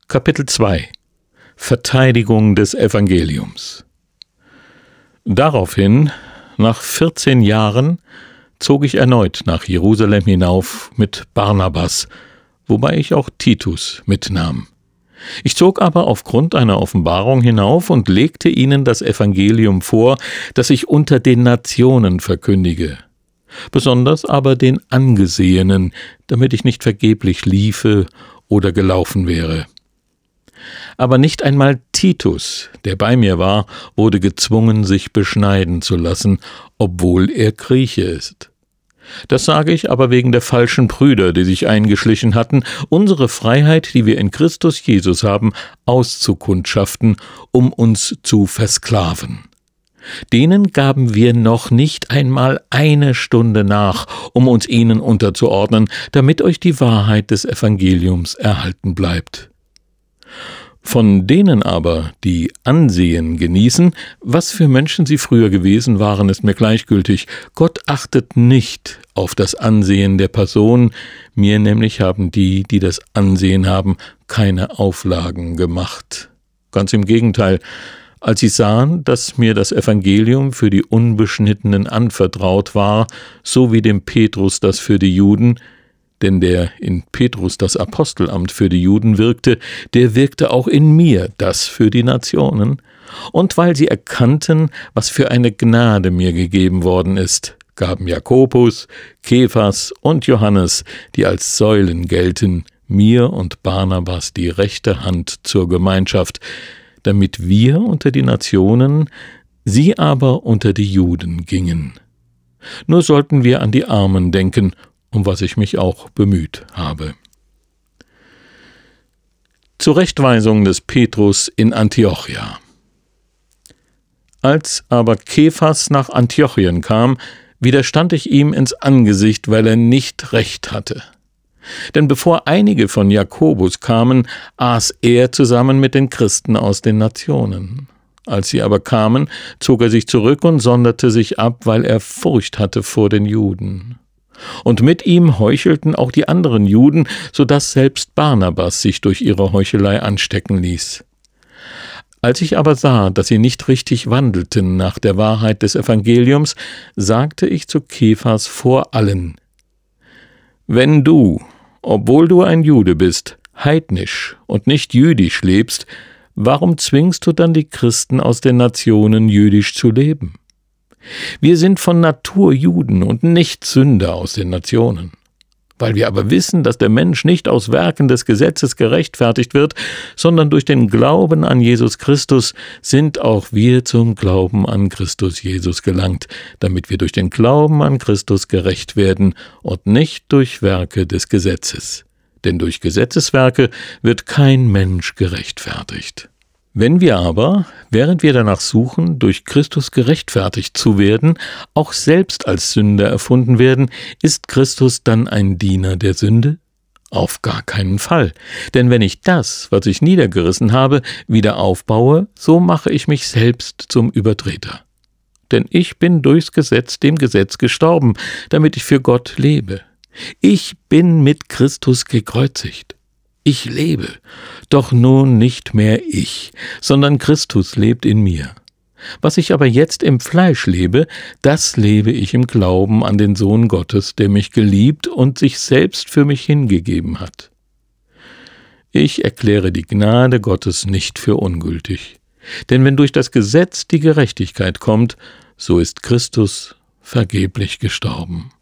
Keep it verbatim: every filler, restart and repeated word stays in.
Kapitel zwei Verteidigung des Evangeliums. Daraufhin, nach vierzehn Jahren, zog ich erneut nach Jerusalem hinauf mit Barnabas, wobei ich auch Titus mitnahm. Ich zog aber aufgrund einer Offenbarung hinauf und legte ihnen das Evangelium vor, das ich unter den Nationen verkündige, besonders aber den Angesehenen, damit ich nicht vergeblich liefe oder gelaufen wäre. Aber nicht einmal Titus, der bei mir war, wurde gezwungen, sich beschneiden zu lassen, obwohl er Grieche ist. Das sage ich aber wegen der falschen Brüder, die sich eingeschlichen hatten, unsere Freiheit, die wir in Christus Jesus haben, auszukundschaften, um uns zu versklaven. Denen gaben wir noch nicht einmal eine Stunde nach, um uns ihnen unterzuordnen, damit euch die Wahrheit des Evangeliums erhalten bleibt. Von denen aber, die Ansehen genießen, was für Menschen sie früher gewesen waren, ist mir gleichgültig. Gott achtet nicht auf das Ansehen der Person, mir nämlich haben die, die das Ansehen haben, keine Auflagen gemacht. Ganz im Gegenteil, als sie sahen, dass mir das Evangelium für die Unbeschnittenen anvertraut war, so wie dem Petrus das für die Juden, denn der in Petrus das Apostelamt für die Juden wirkte, der wirkte auch in mir das für die Nationen. Und weil sie erkannten, was für eine Gnade mir gegeben worden ist, gaben Jakobus, Kephas und Johannes, die als Säulen gelten, mir und Barnabas die rechte Hand zur Gemeinschaft, damit wir unter die Nationen, sie aber unter die Juden gingen. Nur sollten wir an die Armen denken, um was ich mich auch bemüht habe. Zurechtweisung des Petrus in Antiochia. Als aber Kephas nach Antiochien kam, widerstand ich ihm ins Angesicht, weil er nicht recht hatte. Denn bevor einige von Jakobus kamen, aß er zusammen mit den Christen aus den Nationen. Als sie aber kamen, zog er sich zurück und sonderte sich ab, weil er Furcht hatte vor den Juden. Und mit ihm heuchelten auch die anderen Juden, so dass selbst Barnabas sich durch ihre Heuchelei anstecken ließ. Als ich aber sah, dass sie nicht richtig wandelten nach der Wahrheit des Evangeliums, sagte ich zu Kephas vor allen: Wenn du, obwohl du ein Jude bist, heidnisch und nicht jüdisch lebst, warum zwingst du dann die Christen aus den Nationen, jüdisch zu leben? Wir sind von Natur Juden und nicht Sünder aus den Nationen. Weil wir aber wissen, dass der Mensch nicht aus Werken des Gesetzes gerechtfertigt wird, sondern durch den Glauben an Jesus Christus, sind auch wir zum Glauben an Christus Jesus gelangt, damit wir durch den Glauben an Christus gerecht werden und nicht durch Werke des Gesetzes. Denn durch Gesetzeswerke wird kein Mensch gerechtfertigt. Wenn wir aber, während wir danach suchen, durch Christus gerechtfertigt zu werden, auch selbst als Sünder erfunden werden, ist Christus dann ein Diener der Sünde? Auf gar keinen Fall. Denn wenn ich das, was ich niedergerissen habe, wieder aufbaue, so mache ich mich selbst zum Übertreter. Denn ich bin durchs Gesetz dem Gesetz gestorben, damit ich für Gott lebe. Ich bin mit Christus gekreuzigt. Ich lebe, doch nun nicht mehr ich, sondern Christus lebt in mir. Was ich aber jetzt im Fleisch lebe, das lebe ich im Glauben an den Sohn Gottes, der mich geliebt und sich selbst für mich hingegeben hat. Ich erkläre die Gnade Gottes nicht für ungültig, denn wenn durch das Gesetz die Gerechtigkeit kommt, so ist Christus vergeblich gestorben.